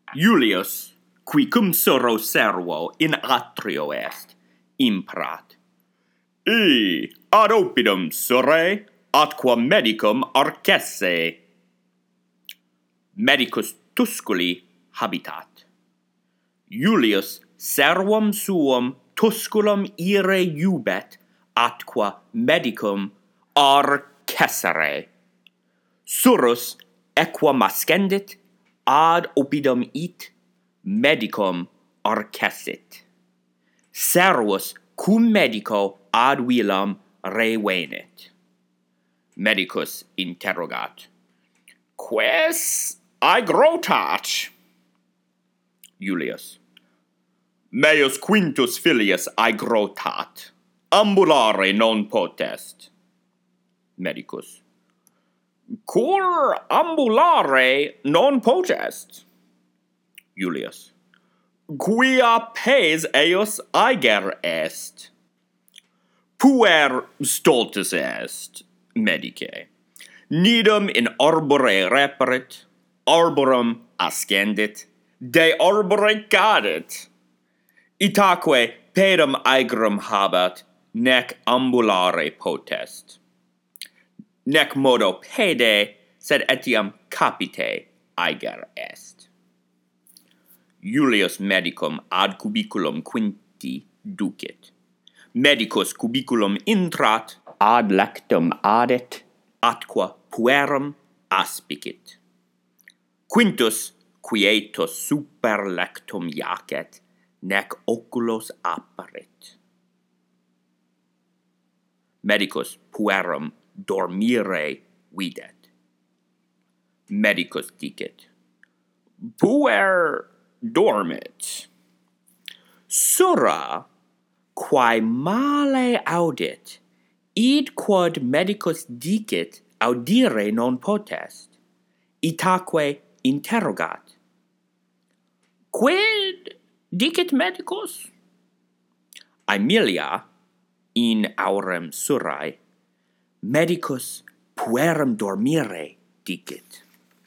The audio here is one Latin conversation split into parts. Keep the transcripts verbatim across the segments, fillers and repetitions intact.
Julius, qui cum soro servo in atrio est, imprat. E ad opidum sore, atqua medicum arcesse. Medicus Tusculi habitat. Julius servum suum Tusculum ire iubet, atqua medicum arcessere. Surus equa mascendit, ad opidum it, medicum arcessit. Servus cum medico ad vilam revenit. Medicus interrogat. Quis aegrotat? Julius. Meus quintus filius aegrotat. Ambulare non potest. Medicus. Cur ambulare non potest? Julius. Quia pes eius aeger est. Puer stultus est, medice. Nidum in arbore reperit, arborum ascendit, de arbore cadit. Itaque pedum aegrum habat, nec ambulare potest. Nec modo pede, sed etiam capite aeger est. Julius medicum ad cubiculum quinti ducit. Medicus cubiculum intrat, ad lectum adet, atqua puerum aspicit. Quintus, quietus super lectum iacet, nec oculos apparit. Medicus puerum dormire videt. Medicus dicit. Puer dormit. Sura, quae male audit, id quod medicus dicit audire non potest, itaque interrogat. Quid dicit medicus? Aemilia, in aurem surae, medicus puerum dormire dicit.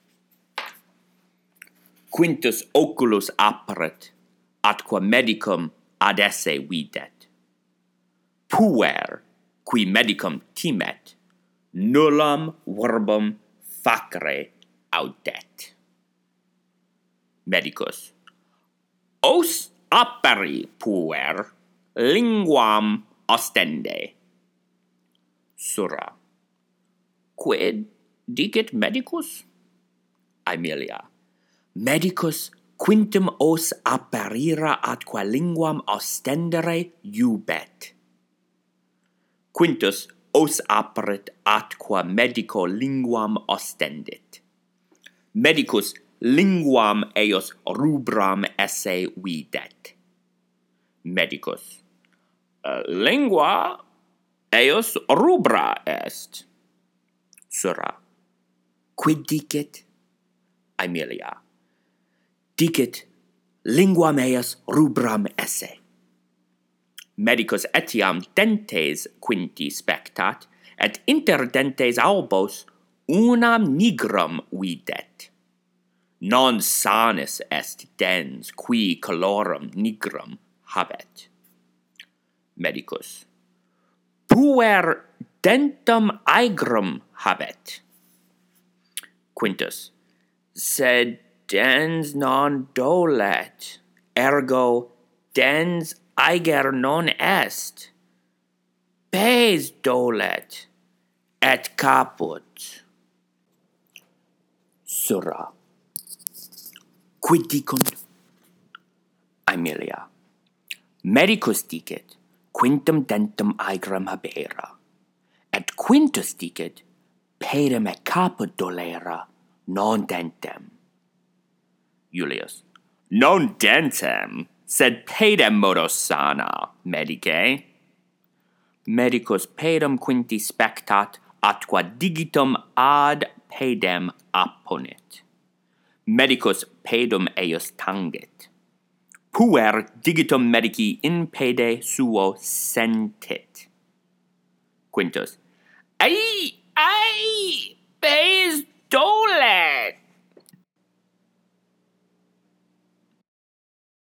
Quintus oculus apparet, atqua medicum ad esse videt. Puer, qui medicum timet, nullam verbum facere audet. Medicus. Os apperi puer, linguam ostende. Sura. Quid dicit medicus? Aemilia. Medicus quintum os apparira atqua linguam ostendere iubet. Quintus os apparit atqua medico linguam ostendit. Medicus linguam eius rubram esse videt. Medicus. Uh, lingua eius rubra est. Sura. Quid dicit? Aemilia. Dicit, linguam eius rubram esse. Medicus etiam dentes quinti spectat, et inter dentes albos unam nigrum videt. Non sanus est dens qui colorum nigrum habet. Medicus. Puer dentum aegrum habet. Quintus. Sed dens non dolet, ergo dens aeger non est. Pes dolet, et caput. Sura. Quid dicunt? Aemilia. Medicus dicit, quintum dentum aegrum habera, et Quintus dicit, pedem et caput dolera, non dentem. Julius. Non dentem, sed pedem modo sana, medice. Medicus pedem quinti spectat, atqua digitum ad pedem apponit. Medicus pedum eius tangit. Puer digitum medici in pede suo sentit. Quintus. Ai, ai, pes dolet.